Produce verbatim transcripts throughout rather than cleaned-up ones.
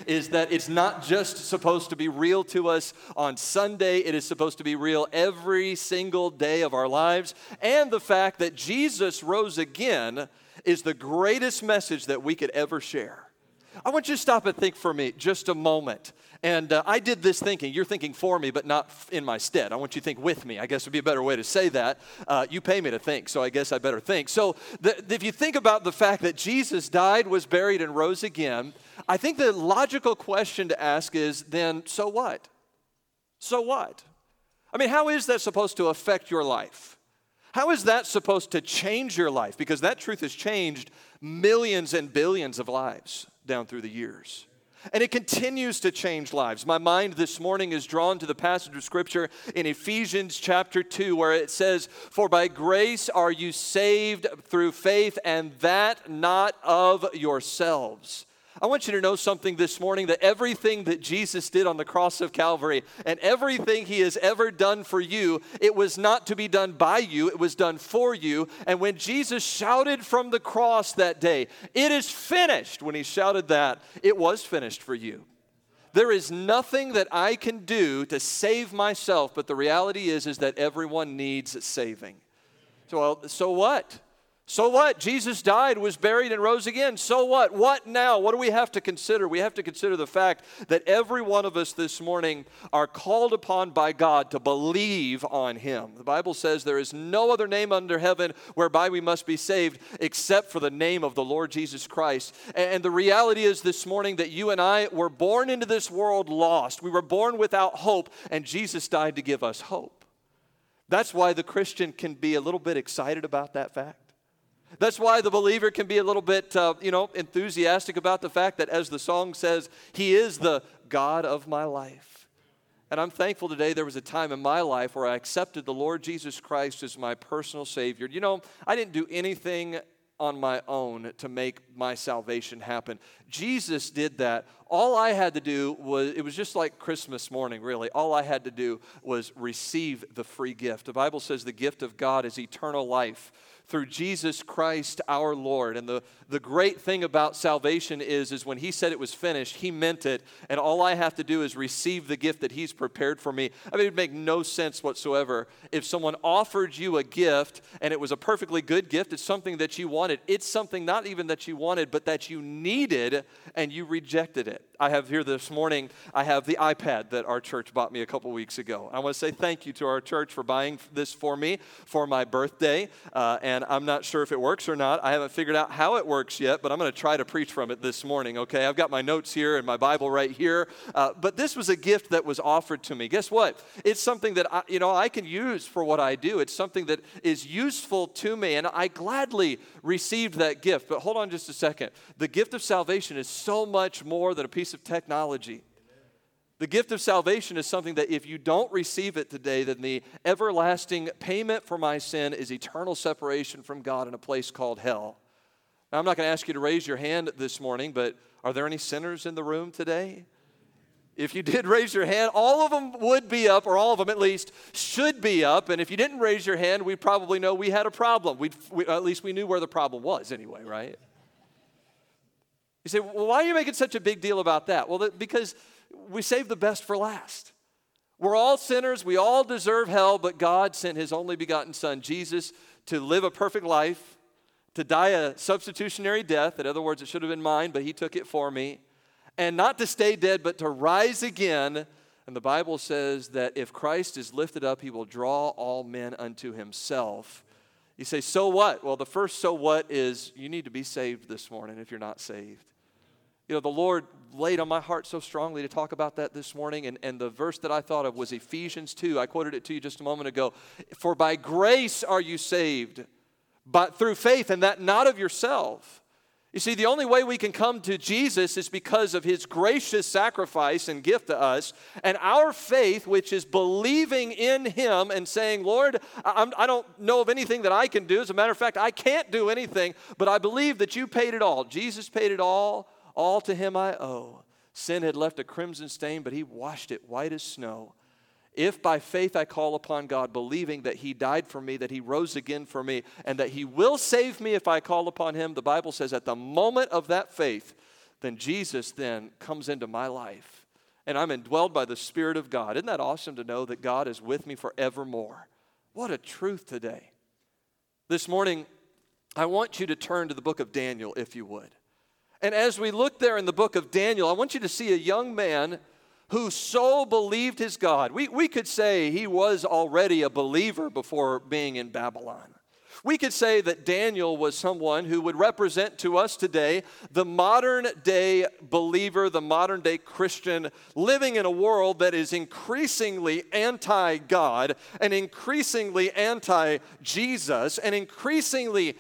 is that it's not just supposed to be real to us on Sunday. It is supposed to be real every single day of our lives. And the fact that Jesus rose again is the greatest message that we could ever share. I want you to stop and think for me just a moment. And uh, I did this thinking. You're thinking for me, but not in my stead. I want you to think with me. I guess would be a better way to say that. Uh, you pay me to think, so I guess I better think. So the, if you think about the fact that Jesus died, was buried, and rose again, I think the logical question to ask is then, so what? So what? I mean, how is that supposed to affect your life? How is that supposed to change your life? Because that truth has changed millions and billions of lives down through the years. And it continues to change lives. My mind this morning is drawn to the passage of Scripture in Ephesians chapter two, where it says, "For by grace are you saved through faith, and that not of yourselves." I want you to know something this morning, that everything that Jesus did on the cross of Calvary and everything he has ever done for you, it was not to be done by you, it was done for you. And when Jesus shouted from the cross that day, "It is finished," when he shouted that, it was finished for you. There is nothing that I can do to save myself, but the reality is, is that everyone needs saving. So, well, so what? So what? Jesus died, was buried, and rose again. So what? What now? What do we have to consider? We have to consider the fact that every one of us this morning are called upon by God to believe on him. The Bible says there is no other name under heaven whereby we must be saved except for the name of the Lord Jesus Christ. And the reality is this morning that you and I were born into this world lost. We were born without hope, and Jesus died to give us hope. That's why the Christian can be a little bit excited about that fact. That's why the believer can be a little bit, uh, you know, enthusiastic about the fact that, as the song says, he is the God of my life. And I'm thankful today there was a time in my life where I accepted the Lord Jesus Christ as my personal Savior. You know, I didn't do anything on my own to make my salvation happen. Jesus did that. All I had to do was, it was just like Christmas morning, really. All I had to do was receive the free gift. The Bible says the gift of God is eternal life through Jesus Christ our Lord. And the, the great thing about salvation is, is when he said it was finished, he meant it. And all I have to do is receive the gift that he's prepared for me. I mean, it would make no sense whatsoever if someone offered you a gift and it was a perfectly good gift. It's something that you wanted. It's something not even that you wanted, but that you needed, and you rejected it. I have here this morning, I have the iPad that our church bought me a couple weeks ago. I want to say thank you to our church for buying this for me for my birthday. Uh, and I'm not sure if it works or not. I haven't figured out how it works yet, but I'm going to try to preach from it this morning, okay? I've got my notes here and my Bible right here. Uh, but this was a gift that was offered to me. Guess what? It's something that I, you know, I can use for what I do. It's something that is useful to me, and I gladly received that gift. But hold on just a second. The gift of salvation is so much more than a piece of technology. The gift of salvation is something that if you don't receive it today, then the everlasting payment for my sin is eternal separation from God in a place called hell. Now, I'm not going to ask you to raise your hand this morning, but are there any sinners in the room today? If you did raise your hand, all of them would be up, or all of them at least should be up. And if you didn't raise your hand, we'd probably know we had a problem. We'd, we, at least we knew where the problem was anyway, right? You say, well, why are you making such a big deal about that? Well, that, because we saved the best for last. We're all sinners. We all deserve hell, but God sent his only begotten son, Jesus, to live a perfect life, to die a substitutionary death. In other words, it should have been mine, but he took it for me. And not to stay dead, but to rise again. And the Bible says that if Christ is lifted up, he will draw all men unto himself. You say, so what? Well, the first so what is you need to be saved this morning if you're not saved. You know, the Lord laid on my heart so strongly to talk about that this morning, and, and the verse that I thought of was Ephesians two. I quoted it to you just a moment ago. For by grace are you saved, but through faith, and that not of yourself. You see, the only way we can come to Jesus is because of his gracious sacrifice and gift to us, and our faith, which is believing in him and saying, Lord, I'm, I don't know of anything that I can do. As a matter of fact, I can't do anything, but I believe that you paid it all. Jesus paid it all. All to him I owe. Sin had left a crimson stain, but he washed it white as snow. If by faith I call upon God, believing that he died for me, that he rose again for me, and that he will save me if I call upon him, the Bible says at the moment of that faith, then Jesus then comes into my life, and I'm indwelled by the Spirit of God. Isn't that awesome to know that God is with me forevermore? What a truth today. This morning, I want you to turn to the book of Daniel, if you would. And as we look there in the book of Daniel, I want you to see a young man who so believed his God. We, we could say he was already a believer before being in Babylon. We could say that Daniel was someone who would represent to us today the modern day believer, the modern day Christian, living in a world that is increasingly anti-God and increasingly anti-Jesus and increasingly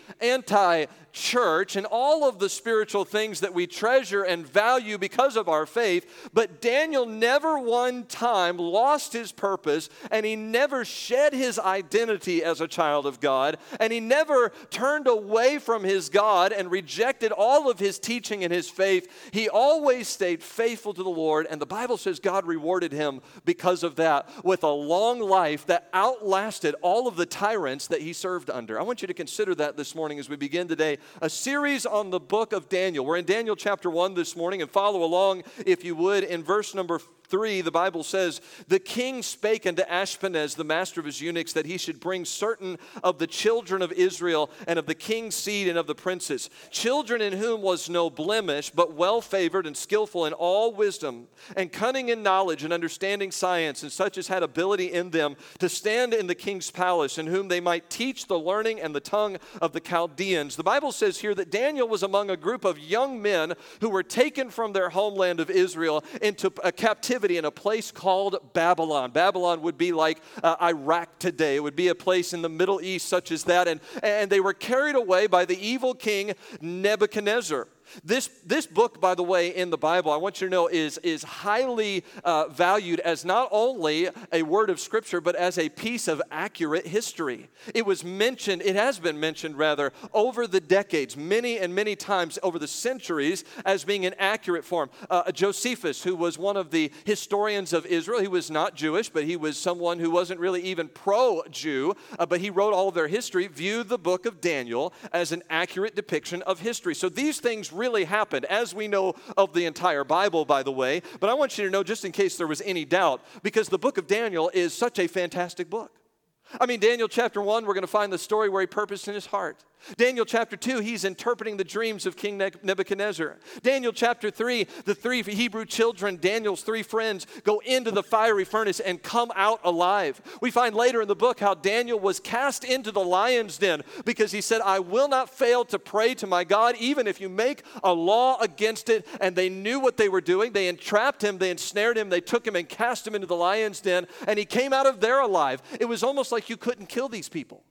anti-church and all of the spiritual things that we treasure and value because of our faith. But Daniel never one time lost his purpose, and he never shed his identity as a child of God, and he never turned away from his God and rejected all of his teaching and his faith. He always stayed faithful to the Lord, and the Bible says God rewarded him because of that with a long life that outlasted all of the tyrants that he served under. I want you to consider that this morning as we begin today a series on the book of Daniel. We're in Daniel chapter one this morning, and follow along if you would. In verse number three, the Bible says, "The king spake unto Ashpenaz, the master of his eunuchs, that he should bring certain of the children of Israel and of the king's seed and of the princes, children in whom was no blemish, but well favored and skillful in all wisdom, and cunning in knowledge and understanding science, and such as had ability in them to stand in the king's palace, in whom they might teach the learning and the tongue of the Chaldeans." The Bible says here that Daniel was among a group of young men who were taken from their homeland of Israel into a captivity in a place called Babylon. Babylon would be like uh, Iraq today. It would be a place in the Middle East such as that. And, and they were carried away by the evil king Nebuchadnezzar. This, this book, by the way, in the Bible, I want you to know, is, is highly uh, valued as not only a word of Scripture, but as a piece of accurate history. It was mentioned, it has been mentioned, rather, over the decades, many and many times over the centuries, as being an accurate form. Uh, Josephus, who was one of the historians of Israel, he was not Jewish, but he was someone who wasn't really even pro-Jew, uh, but he wrote all of their history, viewed the book of Daniel as an accurate depiction of history. So these things really happened, as we know of the entire Bible, by the way. But I want you to know, just in case there was any doubt, because the book of Daniel is such a fantastic book. I mean, Daniel chapter one, we're going to find the story where he purposed in his heart. Daniel chapter two, he's interpreting the dreams of King Nebuchadnezzar. Daniel chapter three, the three Hebrew children, Daniel's three friends, go into the fiery furnace and come out alive. We find later in the book how Daniel was cast into the lion's den because he said, "I will not fail to pray to my God, even if you make a law against it." And they knew what they were doing. They entrapped him, they ensnared him, they took him and cast him into the lion's den, and he came out of there alive. It was almost like you couldn't kill these people.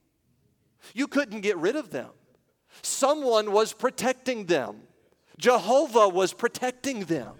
You couldn't get rid of them. Someone was protecting them. Jehovah was protecting them.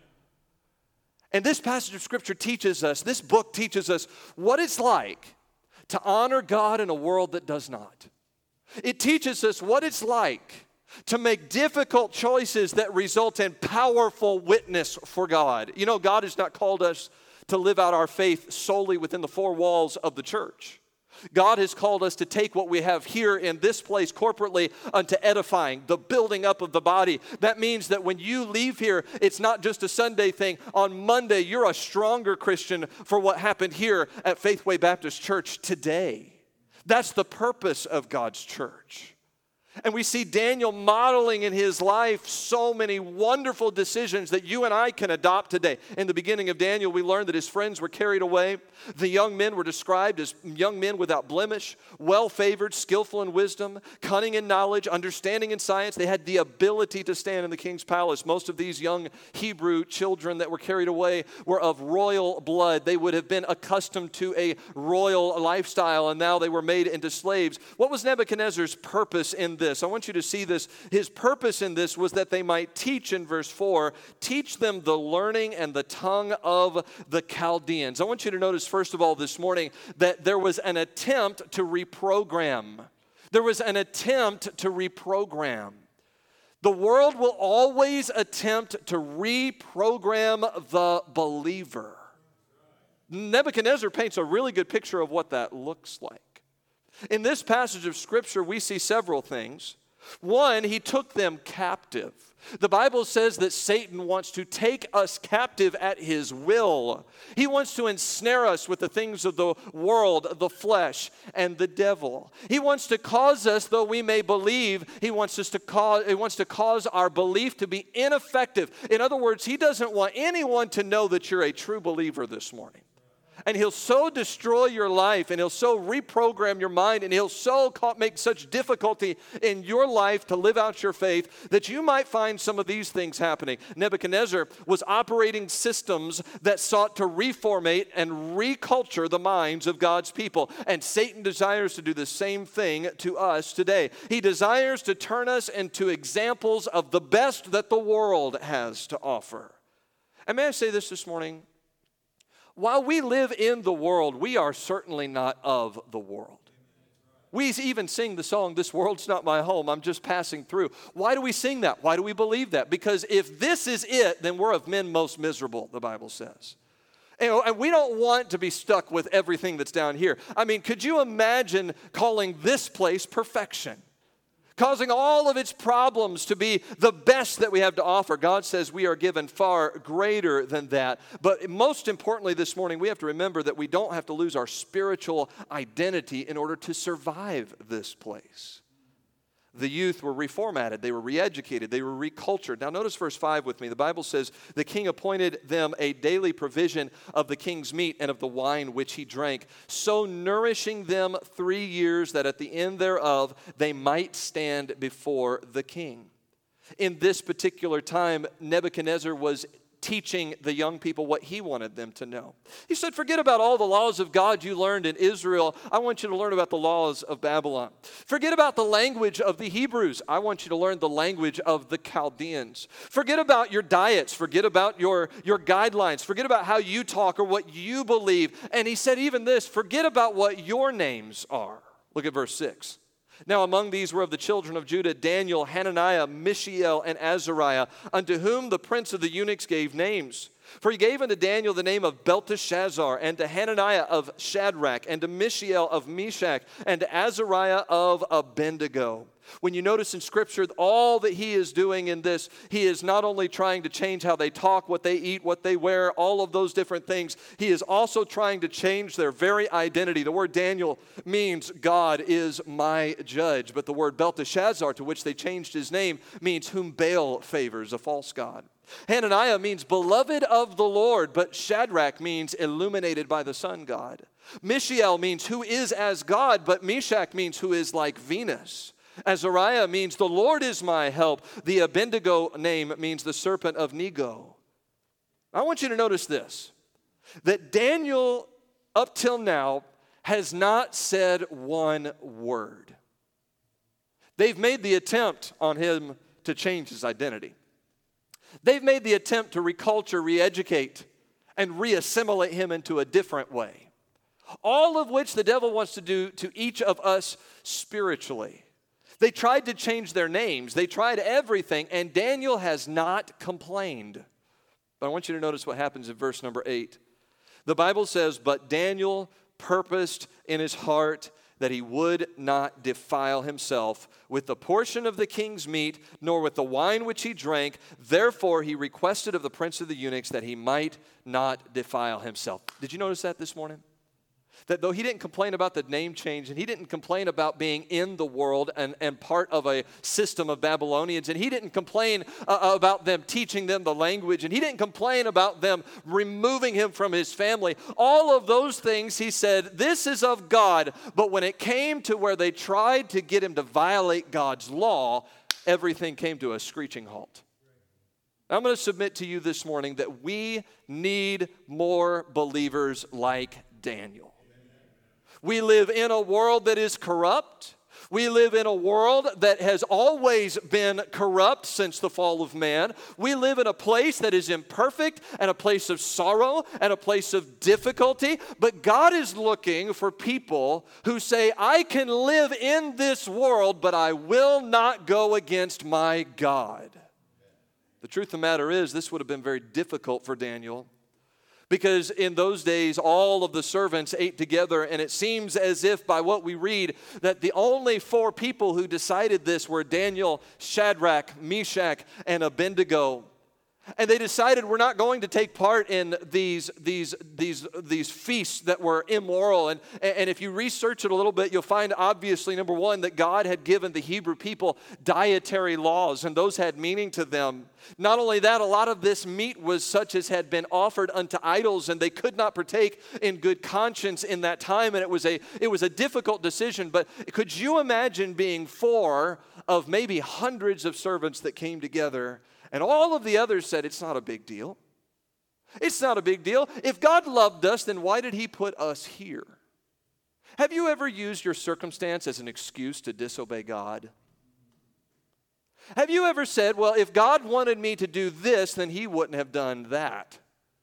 And this passage of Scripture teaches us, this book teaches us what it's like to honor God in a world that does not. It teaches us what it's like to make difficult choices that result in powerful witness for God. You know, God has not called us to live out our faith solely within the four walls of the church. God has called us to take what we have here in this place corporately unto edifying, the building up of the body. That means that when you leave here, it's not just a Sunday thing. On Monday, you're a stronger Christian for what happened here at Faithway Baptist Church today. That's the purpose of God's church. And we see Daniel modeling in his life so many wonderful decisions that you and I can adopt today. In the beginning of Daniel, we learned that his friends were carried away. The young men were described as young men without blemish, well-favored, skillful in wisdom, cunning in knowledge, understanding in science. They had the ability to stand in the king's palace. Most of these young Hebrew children that were carried away were of royal blood. They would have been accustomed to a royal lifestyle, and now they were made into slaves. What was Nebuchadnezzar's purpose in this? I want you to see this. His purpose in this was that they might teach, in verse four, teach them the learning and the tongue of the Chaldeans. I want you to notice, first of all, this morning, that there was an attempt to reprogram. There was an attempt to reprogram. The world will always attempt to reprogram the believer. Nebuchadnezzar paints a really good picture of what that looks like. In this passage of Scripture, we see several things. One, he took them captive. The Bible says that Satan wants to take us captive at his will. He wants to ensnare us with the things of the world, the flesh, and the devil. He wants to cause us, though we may believe, he wants us to cause, he wants to cause our belief to be ineffective. In other words, he doesn't want anyone to know that you're a true believer this morning. And he'll so destroy your life, and he'll so reprogram your mind, and he'll so make such difficulty in your life to live out your faith that you might find some of these things happening. Nebuchadnezzar was operating systems that sought to reformate and reculture the minds of God's people. And Satan desires to do the same thing to us today. He desires to turn us into examples of the best that the world has to offer. And may I say this this morning? While we live in the world, we are certainly not of the world. We even sing the song, "This world's not my home, I'm just passing through." Why do we sing that? Why do we believe that? Because if this is it, then we're of men most miserable, the Bible says. And we don't want to be stuck with everything that's down here. I mean, could you imagine calling this place perfection? Causing all of its problems to be the best that we have to offer. God says we are given far greater than that. But most importantly this morning, we have to remember that we don't have to lose our spiritual identity in order to survive this place. The youth were reformatted, they were re-educated, they were recultured. Now notice verse five with me. The Bible says, the king appointed them a daily provision of the king's meat and of the wine which he drank, so nourishing them three years that at the end thereof they might stand before the king. In this particular time, Nebuchadnezzar was teaching the young people what he wanted them to know. He said, forget about all the laws of God you learned in Israel. I want you to learn about the laws of Babylon. Forget about the language of the Hebrews. I want you to learn the language of the Chaldeans. Forget about your diets. Forget about your, your guidelines. Forget about how you talk or what you believe. And he said even this, forget about what your names are. Look at verse six. Now among these were of the children of Judah, Daniel, Hananiah, Mishael, and Azariah, unto whom the prince of the eunuchs gave names. For he gave unto Daniel the name of Belteshazzar, and to Hananiah of Shadrach, and to Mishael of Meshach, and to Azariah of Abednego. When you notice in Scripture, all that he is doing in this, he is not only trying to change how they talk, what they eat, what they wear, all of those different things. He is also trying to change their very identity. The word Daniel means God is my judge. But the word Belteshazzar, to which they changed his name, means whom Baal favors, a false god. Hananiah means beloved of the Lord, but Shadrach means illuminated by the sun god. Mishael means who is as God, but Meshach means who is like Venus. Azariah means the Lord is my help. The Abednego name means the serpent of Nego. I want you to notice this, that Daniel up till now has not said one word. They've made the attempt on him to change his identity. They've made the attempt to reculture, re-educate, and re-assimilate him into a different way. All of which the devil wants to do to each of us spiritually. They tried to change their names. They tried everything, and Daniel has not complained. But I want you to notice what happens in verse number eight. The Bible says, but Daniel purposed in his heart that he would not defile himself with the portion of the king's meat, nor with the wine which he drank. Therefore he requested of the prince of the eunuchs that he might not defile himself. Did you notice that this morning? That though he didn't complain about the name change, and he didn't complain about being in the world and, and part of a system of Babylonians, and he didn't complain uh, about them teaching them the language, and he didn't complain about them removing him from his family. All of those things, he said, this is of God. But when it came to where they tried to get him to violate God's law, everything came to a screeching halt. I'm going to submit to you this morning that we need more believers like Daniel. We live in a world that is corrupt. We live in a world that has always been corrupt since the fall of man. We live in a place that is imperfect and a place of sorrow and a place of difficulty. But God is looking for people who say, I can live in this world, but I will not go against my God. The truth of the matter is, this would have been very difficult for Daniel, Because in those days, all of the servants ate together, and it seems as if by what we read, that the only four people who decided this were Daniel, Shadrach, Meshach, and Abednego. And they decided we're not going to take part in these, these, these, these feasts that were immoral. And, and if you research it a little bit, you'll find obviously, number one, that God had given the Hebrew people dietary laws, and those had meaning to them. Not only that, a lot of this meat was such as had been offered unto idols, and they could not partake in good conscience in that time, and it was a, it was a difficult decision. But could you imagine being four of maybe hundreds of servants that came together? And all of the others said, it's not a big deal. It's not a big deal. If God loved us, then why did he put us here? Have you ever used your circumstance as an excuse to disobey God? Have you ever said, well, if God wanted me to do this, then he wouldn't have done that?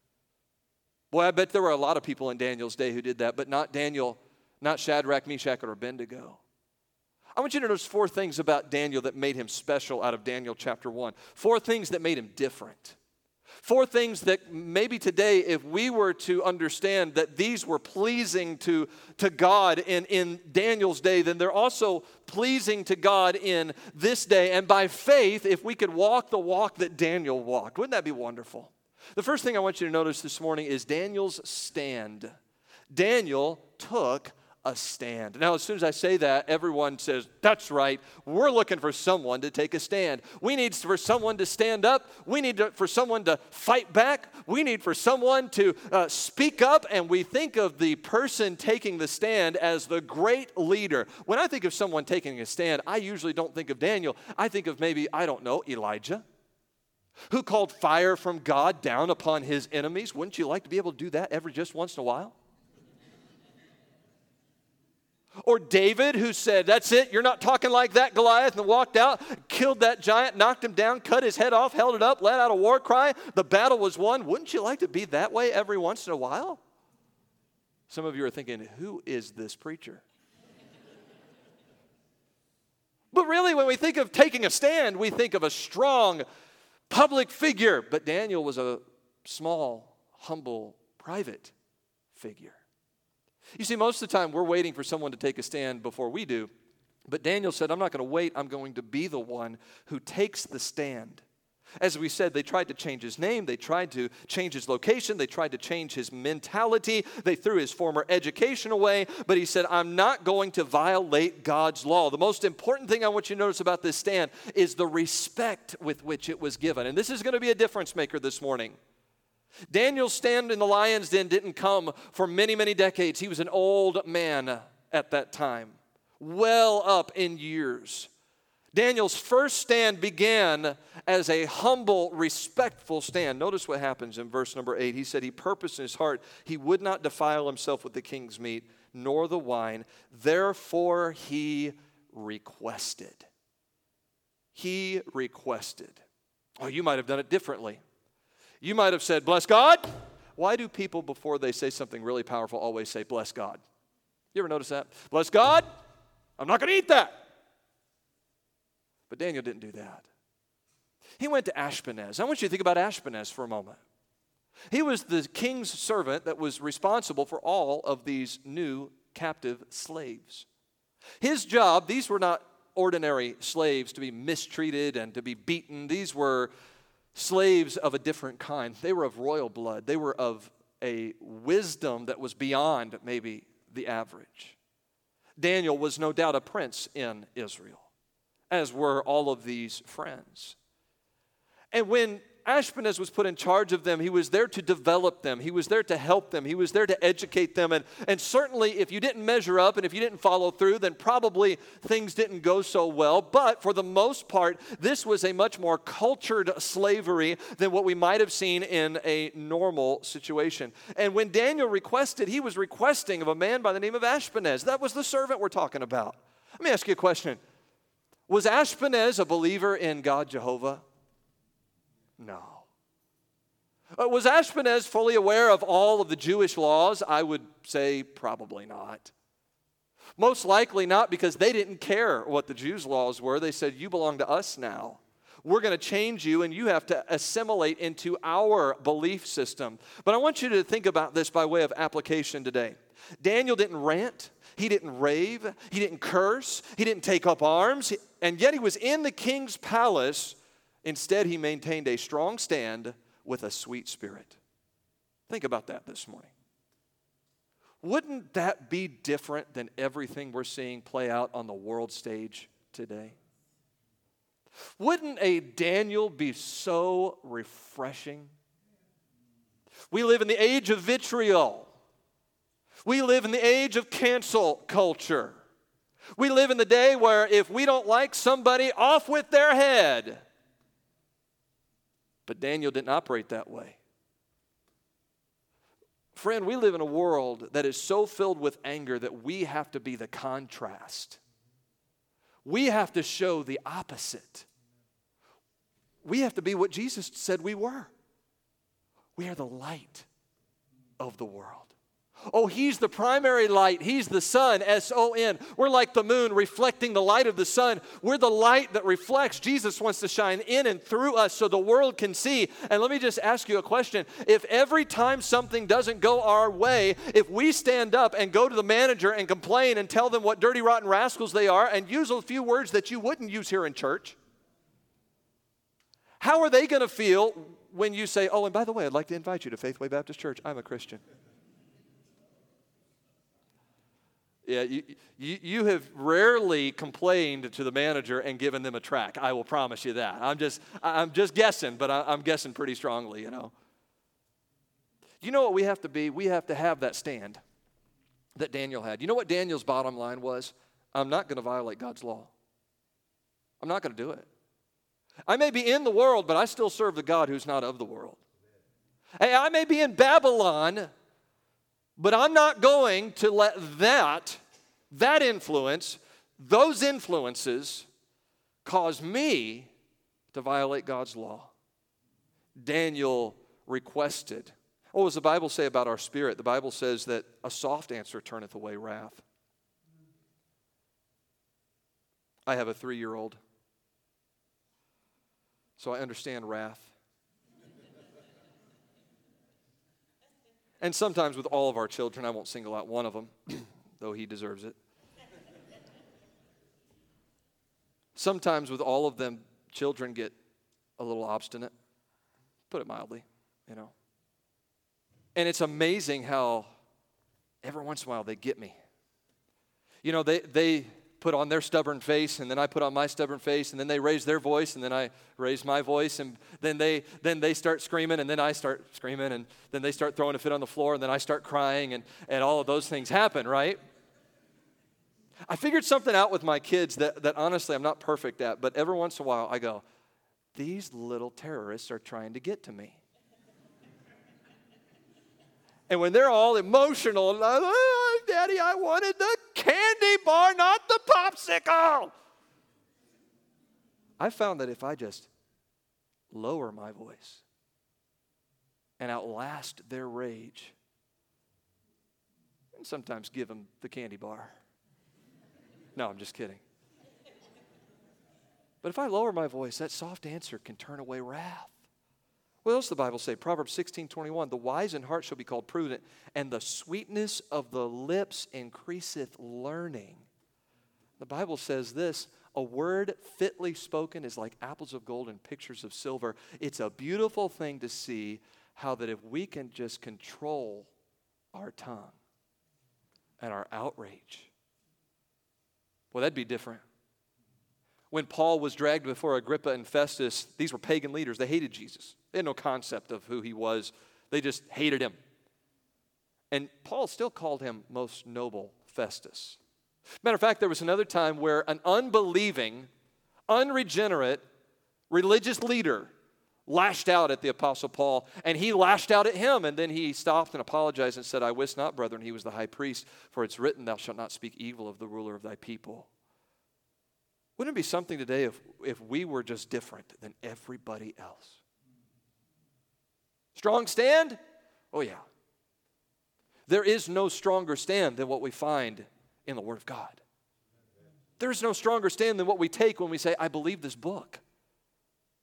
Boy, I bet there were a lot of people in Daniel's day who did that, but not Daniel, not Shadrach, Meshach, or Abednego. I want you to notice four things about Daniel that made him special out of Daniel chapter one. Four things that made him different. Four things that maybe today, if we were to understand that these were pleasing to, to God in, in Daniel's day, then they're also pleasing to God in this day. And by faith, if we could walk the walk that Daniel walked, wouldn't that be wonderful? The first thing I want you to notice this morning is Daniel's stand. Daniel took a stand. Now, as soon as I say that, everyone says, that's right. We're looking for someone to take a stand. We need for someone to stand up. We need to, for someone to fight back. We need for someone to uh, speak up. And we think of the person taking the stand as the great leader. When I think of someone taking a stand, I usually don't think of Daniel. I think of maybe, I don't know, Elijah, who called fire from God down upon his enemies. Wouldn't you like to be able to do that every just once in a while? Or David, who said, that's it, you're not talking like that, Goliath, and walked out, killed that giant, knocked him down, cut his head off, held it up, let out a war cry. The battle was won. Wouldn't you like to be that way every once in a while? Some of you are thinking, who is this preacher? But really, when we think of taking a stand, we think of a strong public figure. But Daniel was a small, humble, private figure. You see, most of the time, we're waiting for someone to take a stand before we do. But Daniel said, I'm not going to wait. I'm going to be the one who takes the stand. As we said, they tried to change his name. They tried to change his location. They tried to change his mentality. They threw his former education away. But he said, I'm not going to violate God's law. The most important thing I want you to notice about this stand is the respect with which it was given. And this is going to be a difference maker this morning. Daniel's stand in the lion's den didn't come for many, many decades. He was an old man at that time, well up in years. Daniel's first stand began as a humble, respectful stand. Notice what happens in verse number eight. He said he purposed in his heart he would not defile himself with the king's meat, nor the wine. Therefore he requested. He requested. Oh, you might have done it differently. You might have said, bless God. Why do people, before they say something really powerful, always say, bless God? You ever notice that? Bless God. I'm not going to eat that. But Daniel didn't do that. He went to Ashpenaz. I want you to think about Ashpenaz for a moment. He was the king's servant that was responsible for all of these new captive slaves. His job, these were not ordinary slaves to be mistreated and to be beaten. These were slaves of a different kind. They were of royal blood. They were of a wisdom that was beyond maybe the average. Daniel was no doubt a prince in Israel, as were all of these friends. And when Ashpenaz was put in charge of them, he was there to develop them. He was there to help them. He was there to educate them. And, and certainly if you didn't measure up and if you didn't follow through, then probably things didn't go so well. But for the most part, this was a much more cultured slavery than what we might have seen in a normal situation. And when Daniel requested, he was requesting of a man by the name of Ashpenaz. That was the servant we're talking about. Let me ask you a question. Was Ashpenaz a believer in God Jehovah? No. Uh, was Ashpenaz fully aware of all of the Jewish laws? I would say probably not. Most likely not, because they didn't care what the Jews' laws were. They said, you belong to us now. We're going to change you, and you have to assimilate into our belief system. But I want you to think about this by way of application today. Daniel didn't rant. He didn't rave. He didn't curse. He didn't take up arms. And yet he was in the king's palace. Instead, he maintained a strong stand with a sweet spirit. Think about that this morning. Wouldn't that be different than everything we're seeing play out on the world stage today? Wouldn't a Daniel be so refreshing? We live in the age of vitriol. We live in the age of cancel culture. We live in the day where if we don't like somebody, off with their head. But Daniel didn't operate that way. Friend, we live in a world that is so filled with anger that we have to be the contrast. We have to show the opposite. We have to be what Jesus said we were. We are the light of the world. Oh, he's the primary light. He's the sun, S O N. We're like the moon reflecting the light of the sun. We're the light that reflects. Jesus wants to shine in and through us so the world can see. And let me just ask you a question. If every time something doesn't go our way, if we stand up and go to the manager and complain and tell them what dirty, rotten rascals they are and use a few words that you wouldn't use here in church, how are they going to feel when you say, oh, and by the way, I'd like to invite you to Faithway Baptist Church. I'm a Christian. Yeah, you, you, you have rarely complained to the manager and given them a track. I will promise you that. I'm just, I'm just guessing, but I, I'm guessing pretty strongly, you know. You know what we have to be? We have to have that stand that Daniel had. You know what Daniel's bottom line was? I'm not going to violate God's law. I'm not going to do it. I may be in the world, but I still serve the God who's not of the world. Hey, I may be in Babylon, but I'm not going to let that, that influence, those influences cause me to violate God's law. Daniel requested. What does the Bible say about our spirit? The Bible says that a soft answer turneth away wrath. I have a three-year-old, so I understand wrath. And sometimes with all of our children, I won't single out one of them, though he deserves it. Sometimes with all of them, children get a little obstinate, put it mildly, you know. And it's amazing how every once in a while they get me. You know, they, they put on their stubborn face, and then I put on my stubborn face, and then they raise their voice, and then I raise my voice, and then they then they start screaming, and then I start screaming, and then they start throwing a fit on the floor, and then I start crying, and, and all of those things happen, right? I figured something out with my kids that, that honestly I'm not perfect at, but every once in a while I go, these little terrorists are trying to get to me. And when they're all emotional, like, oh, Daddy, I wanted the candy bar, not the popsicle. I found that if I just lower my voice and outlast their rage, and sometimes give them the candy bar. No, I'm just kidding. But if I lower my voice, that soft answer can turn away wrath. What else does the Bible say? Proverbs sixteen twenty-one, the wise in heart shall be called prudent, and the sweetness of the lips increaseth learning. The Bible says this, a word fitly spoken is like apples of gold and pictures of silver. It's a beautiful thing to see how that if we can just control our tongue and our outrage, well, that'd be different. When Paul was dragged before Agrippa and Festus, these were pagan leaders. They hated Jesus. They had no concept of who he was. They just hated him. And Paul still called him most noble Festus. Matter of fact, there was another time where an unbelieving, unregenerate religious leader lashed out at the Apostle Paul, and he lashed out at him, and then he stopped and apologized and said, I wist not, brethren, he was the high priest, for it's written, thou shalt not speak evil of the ruler of thy people. Wouldn't it be something today if, if we were just different than everybody else? Strong stand? Oh, yeah. There is no stronger stand than what we find in the Word of God. There is no stronger stand than what we take when we say, I believe this book.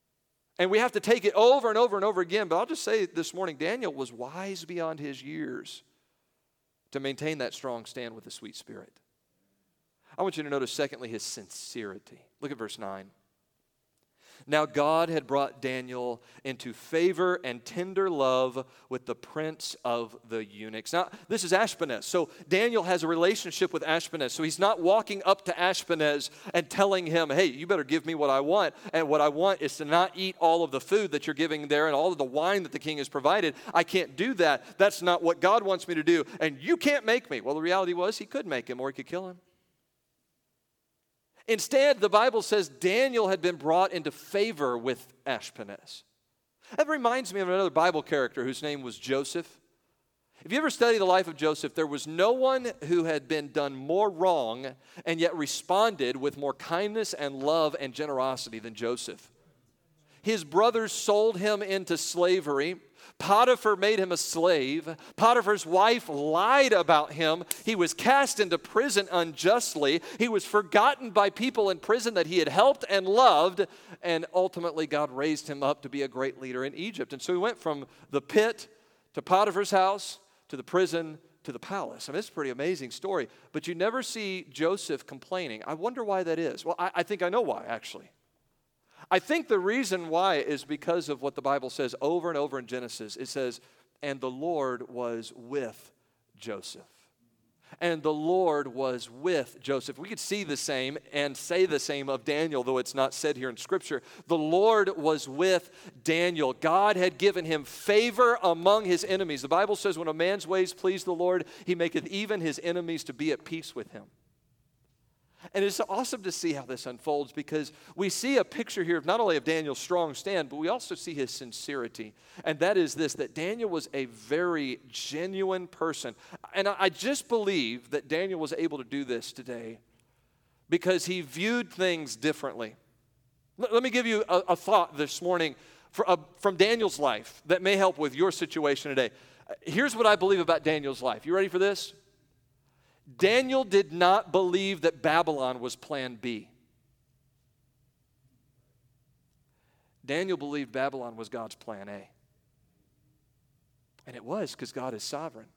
And we have to take it over and over and over again. But I'll just say this morning, Daniel was wise beyond his years to maintain that strong stand with the sweet spirit. I want you to notice, secondly, his sincerity. Look at verse nine. Now God had brought Daniel into favor and tender love with the prince of the eunuchs. Now, this is Ashpenaz. So Daniel has a relationship with Ashpenaz. So he's not walking up to Ashpenaz and telling him, hey, you better give me what I want. And what I want is to not eat all of the food that you're giving there and all of the wine that the king has provided. I can't do that. That's not what God wants me to do. And you can't make me. Well, the reality was he could make him or he could kill him. Instead, the Bible says Daniel had been brought into favor with Ashpenaz. That reminds me of another Bible character whose name was Joseph. If you ever study the life of Joseph, there was no one who had been done more wrong and yet responded with more kindness and love and generosity than Joseph. His brothers sold him into slavery. Potiphar made him a slave. Potiphar's wife lied about him. He was cast into prison unjustly. He was forgotten by people in prison that he had helped and loved. And ultimately, God raised him up to be a great leader in Egypt. And so he went from the pit to Potiphar's house to the prison to the palace. I mean, it's a pretty amazing story. But you never see Joseph complaining. I wonder why that is. Well, I, I think I know why, actually. I think the reason why is because of what the Bible says over and over in Genesis. It says, and the Lord was with Joseph. And the Lord was with Joseph. We could see the same and say the same of Daniel, though it's not said here in Scripture. The Lord was with Daniel. God had given him favor among his enemies. The Bible says when a man's ways please the Lord, he maketh even his enemies to be at peace with him. And it's awesome to see how this unfolds because we see a picture here of not only of Daniel's strong stand, but we also see his sincerity. And that is this, that Daniel was a very genuine person. And I just believe that Daniel was able to do this today because he viewed things differently. Let me give you a, a thought this morning for, uh, from Daniel's life that may help with your situation today. Here's what I believe about Daniel's life. You ready for this? Daniel did not believe that Babylon was plan B. Daniel believed Babylon was God's plan A. And it was because God is sovereign.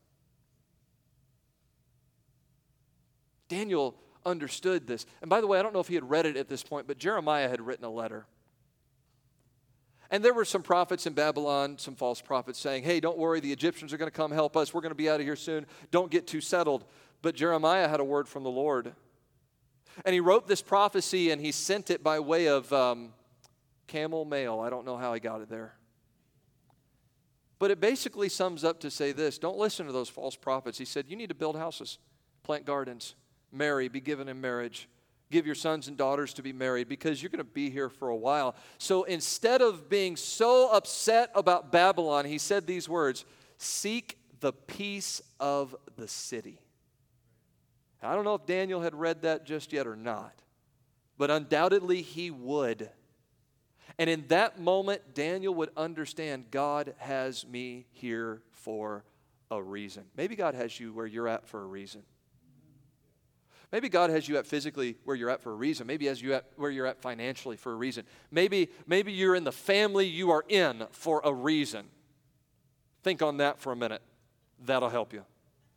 Daniel understood this. And by the way, I don't know if he had read it at this point, but Jeremiah had written a letter. And there were some prophets in Babylon, some false prophets saying, hey, don't worry, the Egyptians are going to come help us. We're going to be out of here soon. Don't get too settled. But Jeremiah had a word from the Lord. And he wrote this prophecy and he sent it by way of um, camel mail. I don't know how he got it there. But it basically sums up to say this. Don't listen to those false prophets. He said, you need to build houses, plant gardens, marry, be given in marriage. Give your sons and daughters to be married because you're going to be here for a while. So instead of being so upset about Babylon, he said these words, seek the peace of the city. I don't know if Daniel had read that just yet or not, but undoubtedly he would. And in that moment, Daniel would understand God has me here for a reason. Maybe God has you where you're at for a reason. Maybe God has you at physically where you're at for a reason. Maybe has you at where you're at financially for a reason. Maybe, maybe you're in the family you are in for a reason. Think on that for a minute. That'll help you.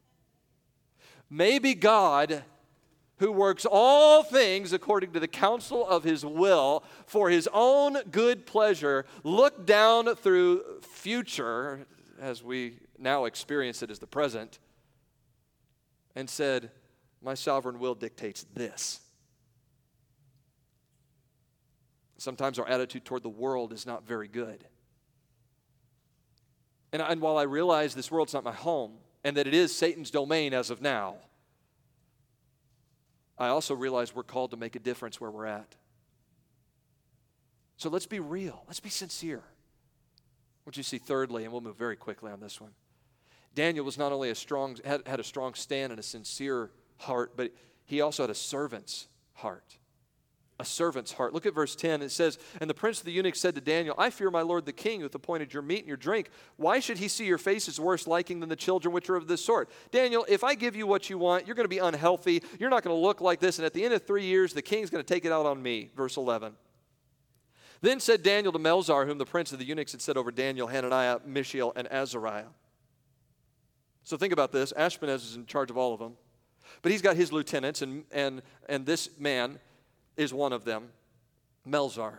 Maybe God, who works all things according to the counsel of his will for his own good pleasure, looked down through future, as we now experience it as the present, and said, my sovereign will dictates this. Sometimes our attitude toward the world is not very good. And, and while I realize this world's not my home, and that it is Satan's domain as of now, I also realize we're called to make a difference where we're at. So let's be real. Let's be sincere. What you see thirdly, and we'll move very quickly on this one. Daniel was not only a strong, had, had a strong stand and a sincere heart, but he also had a servant's heart. A servant's heart. Look at verse ten. It says, and the prince of the eunuchs said to Daniel, I fear my lord the king, who hath appointed your meat and your drink. Why should he see your faces worse liking than the children which are of this sort? Daniel, if I give you what you want, you're going to be unhealthy. You're not going to look like this. And at the end of three years, the king's going to take it out on me. Verse eleven. Then said Daniel to Melzar, whom the prince of the eunuchs had set over Daniel, Hananiah, Mishael, and Azariah. So think about this. Ashpenaz is in charge of all of them. But he's got his lieutenants, and, and, and this man is one of them, Melzar.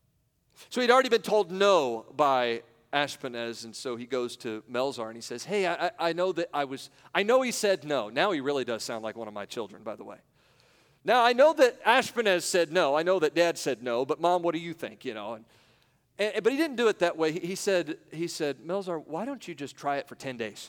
So he'd already been told no by Ashpenaz, and so he goes to Melzar and he says, hey, I, I know that I was, I know he said no. Now he really does sound like one of my children, by the way. Now I know that Ashpenaz said no. I know that Dad said no, but Mom, what do you think? You know, and, and, but he didn't do it that way. He, he said, he said, Melzar, why don't you just try it for ten days?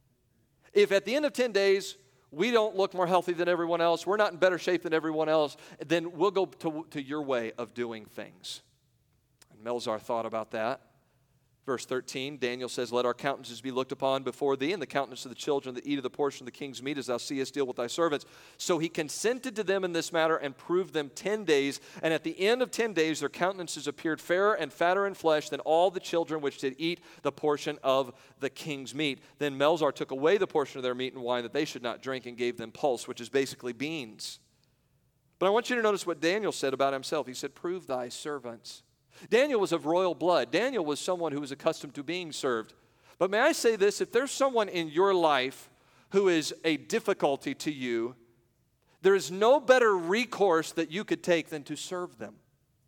If at the end of ten days, we don't look more healthy than everyone else, we're not in better shape than everyone else, then we'll go to, to your way of doing things. And Melzar thought about that. Verse thirteen, Daniel says, let our countenances be looked upon before thee, and the countenance of the children that eat of the portion of the king's meat, as thou seest deal with thy servants. So he consented to them in this matter and proved them ten days. And at the end of ten days, their countenances appeared fairer and fatter in flesh than all the children which did eat the portion of the king's meat. Then Melzar took away the portion of their meat and wine that they should not drink, and gave them pulse, which is basically beans. But I want you to notice what Daniel said about himself. He said, prove thy servants. Daniel was of royal blood. Daniel was someone who was accustomed to being served. But may I say this, if there's someone in your life who is a difficulty to you, there is no better recourse that you could take than to serve them.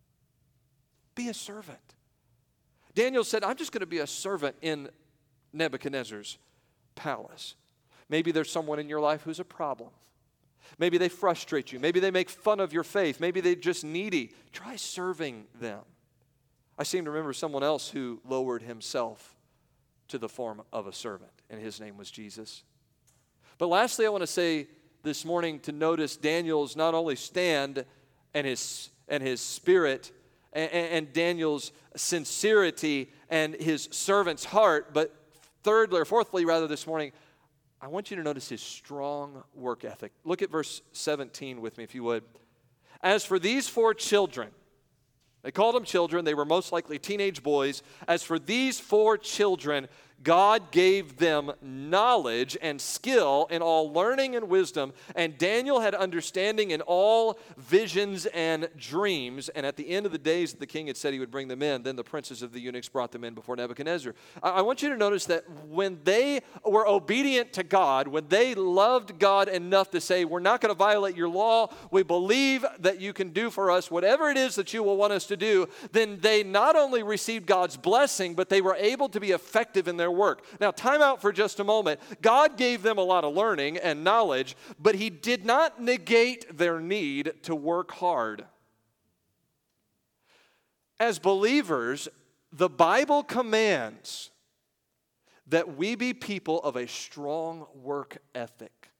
Be a servant. Daniel said, I'm just going to be a servant in Nebuchadnezzar's palace. Maybe there's someone in your life who's a problem. Maybe they frustrate you. Maybe they make fun of your faith. Maybe they're just needy. Try serving them. I seem to remember someone else who lowered himself to the form of a servant, and his name was Jesus. But lastly, I want to say this morning to notice Daniel's not only stand and his, and his spirit and, and Daniel's sincerity and his servant's heart, but thirdly or fourthly rather this morning, I want you to notice his strong work ethic. Look at verse seventeen with me, if you would. As for these four children, they called them children. They were most likely teenage boys. As for these four children, God gave them knowledge and skill in all learning and wisdom, and Daniel had understanding in all visions and dreams. And at the end of the days that the king had said he would bring them in, then the princes of the eunuchs brought them in before Nebuchadnezzar. I want you to notice that when they were obedient to God, when they loved God enough to say, we're not going to violate your law, we believe that you can do for us whatever it is that you will want us to do, then they not only received God's blessing, but they were able to be effective in their work. Now, time out for just a moment. God gave them a lot of learning and knowledge, but he did not negate their need to work hard. As believers, the Bible commands that we be people of a strong work ethic.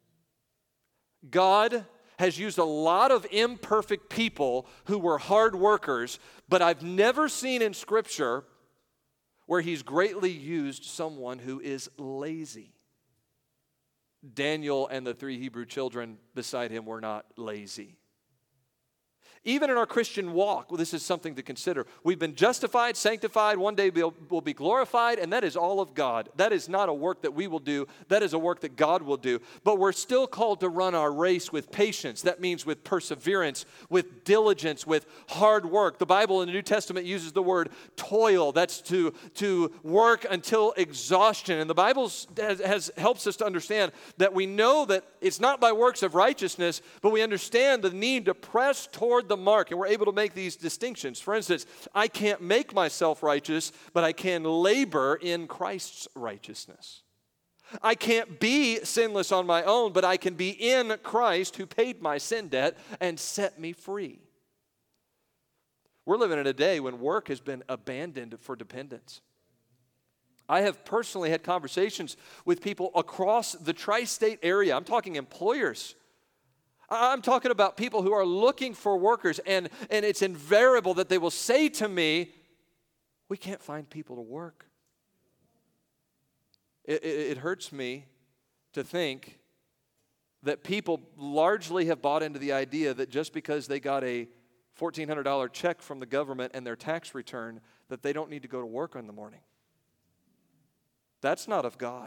God has used a lot of imperfect people who were hard workers, but I've never seen in Scripture where he's greatly used someone who is lazy. Daniel and the three Hebrew children beside him were not lazy. Even in our Christian walk, well, this is something to consider. We've been justified, sanctified, one day we'll, we'll be glorified, and that is all of God. That is not a work that we will do. That is a work that God will do. But we're still called to run our race with patience. That means with perseverance, with diligence, with hard work. The Bible in the New Testament uses the word toil. That's to, to work until exhaustion. And the Bible has, has helps us to understand that we know that it's not by works of righteousness, but we understand the need to press toward the mark, and we're able to make these distinctions. For instance, I can't make myself righteous, but I can labor in Christ's righteousness. I can't be sinless on my own, but I can be in Christ who paid my sin debt and set me free. We're living in a day when work has been abandoned for dependence. I have personally had conversations with people across the tri-state area. I'm talking employers. I'm talking about people who are looking for workers, and, and it's invariable that they will say to me, we can't find people to work. It, it, it hurts me to think that people largely have bought into the idea that just because they got a fourteen hundred dollars check from the government and their tax return, that they don't need to go to work in the morning. That's not of God.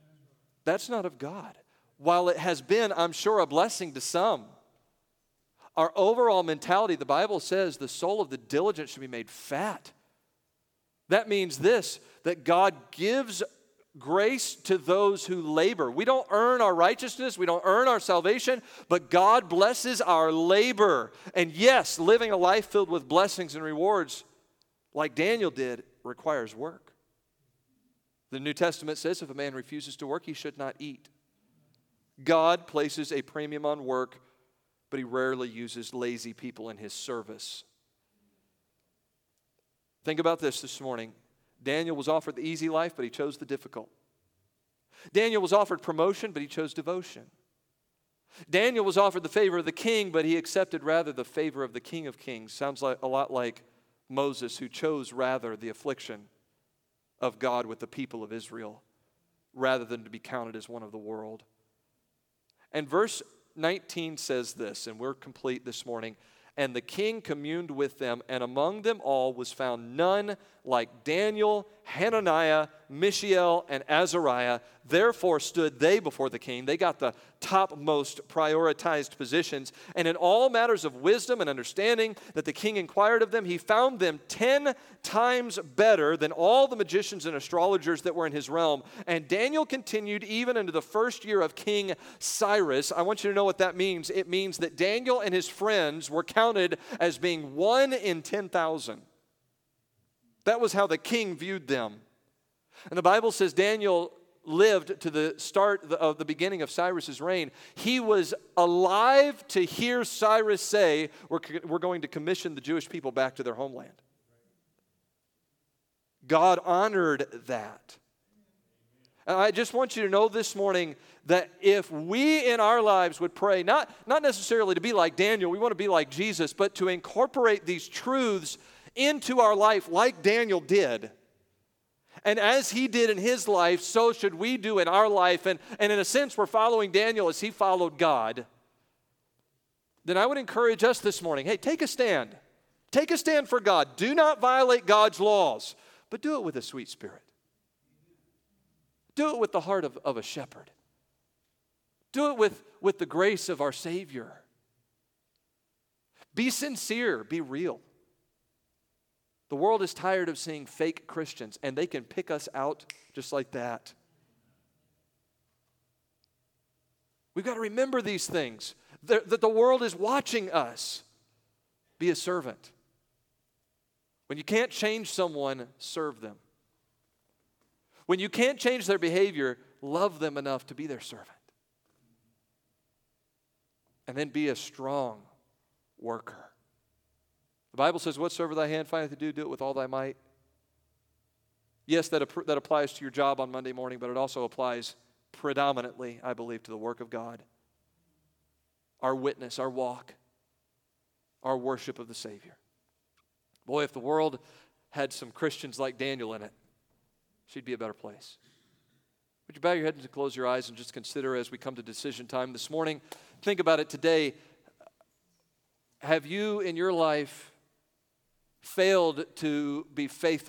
That's not of God. While it has been, I'm sure, a blessing to some, Our overall mentality, the Bible says the soul of the diligent should be made fat. That means this, that God gives grace to those who labor. We don't earn our righteousness, we don't earn our salvation, but God blesses our labor. And yes, living a life filled with blessings and rewards, like Daniel did, requires work. The New Testament says if a man refuses to work, he should not eat. God places a premium on work, but he rarely uses lazy people in his service. Think about this this morning. Daniel was offered the easy life, but he chose the difficult. Daniel was offered promotion, but he chose devotion. Daniel was offered the favor of the king, but he accepted rather the favor of the King of Kings. Sounds like a lot like Moses, who chose rather the affliction of God with the people of Israel, rather than to be counted as one of the world. And verse nineteen says this, and we're complete this morning. And the king communed with them, and among them all was found none like Daniel, Hananiah, Mishael, and Azariah. Therefore stood they before the king. They got the topmost prioritized positions. And in all matters of wisdom and understanding that the king inquired of them, he found them ten times better than all the magicians and astrologers that were in his realm. And Daniel continued even into the first year of King Cyrus. I want you to know what that means. It means that Daniel and his friends were counted as being one in ten thousand. That was how the king viewed them. And the Bible says Daniel lived to the start of the beginning of Cyrus's reign. He was alive to hear Cyrus say, we're, we're going to commission the Jewish people back to their homeland. God honored that. And I just want you to know this morning that if we in our lives would pray, not, not necessarily to be like Daniel, we want to be like Jesus, but to incorporate these truths into our life like Daniel did. And as he did in his life, so should we do in our life. And, and in a sense, we're following Daniel as he followed God. Then I would encourage us this morning, hey, take a stand. Take a stand for God. Do not violate God's laws, but do it with a sweet spirit. Do it with the heart of, of a shepherd. Do it with, with the grace of our Savior. Be sincere. Be real. The world is tired of seeing fake Christians, and they can pick us out just like that. We've got to remember these things, that the world is watching us. Be a servant. When you can't change someone, serve them. When you can't change their behavior, love them enough to be their servant. And then be a strong worker. The Bible says, whatsoever thy hand findeth to do, do it with all thy might. Yes, that, that applies to your job on Monday morning, but it also applies predominantly, I believe, to the work of God. Our witness, our walk, our worship of the Savior. Boy, if the world had some Christians like Daniel in it, she'd be a better place. Would you bow your head and close your eyes and just consider as we come to decision time this morning? Think about it today. Have you in your life failed to be faithful